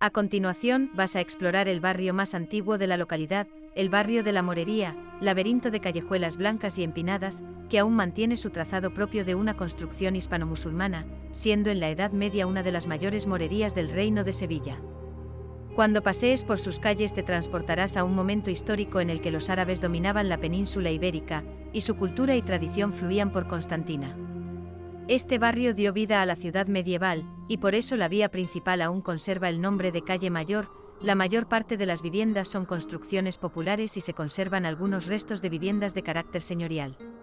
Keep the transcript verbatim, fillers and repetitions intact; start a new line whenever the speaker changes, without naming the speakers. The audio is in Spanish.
A continuación, vas a explorar el barrio más antiguo de la localidad, el barrio de la Morería, laberinto de callejuelas blancas y empinadas, que aún mantiene su trazado propio de una construcción hispano-musulmana, siendo en la Edad Media una de las mayores morerías del Reino de Sevilla. Cuando pasees por sus calles te transportarás a un momento histórico en el que los árabes dominaban la península ibérica, y su cultura y tradición fluían por Constantina. Este barrio dio vida a la ciudad medieval, y por eso la vía principal aún conserva el nombre de Calle Mayor. La mayor parte de las viviendas son construcciones populares y se conservan algunos restos de viviendas de carácter señorial.